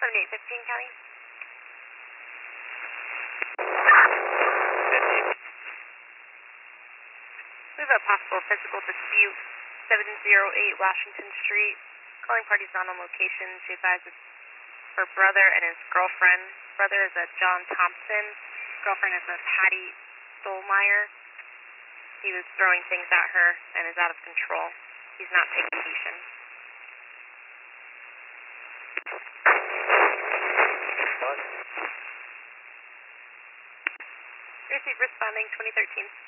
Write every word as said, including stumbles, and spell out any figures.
seventy-eight fifteen, County. We have a possible physical dispute, seven oh eight Washington Street. Calling party's not on location. She advises her brother and his girlfriend. Brother is a John Thompson. Girlfriend is a Patty Stolmeyer. He was throwing things at her and is out of control. He's not taking medication. Receive responding twenty thirteen.